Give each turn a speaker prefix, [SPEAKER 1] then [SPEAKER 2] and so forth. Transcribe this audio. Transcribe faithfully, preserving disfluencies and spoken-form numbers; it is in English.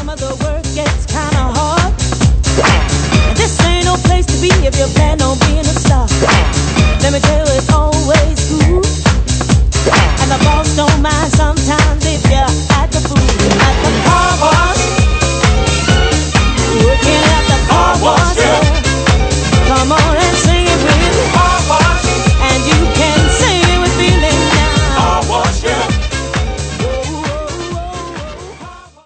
[SPEAKER 1] some of the work gets kinda hard. And this ain't no place to be if you plan on being a star.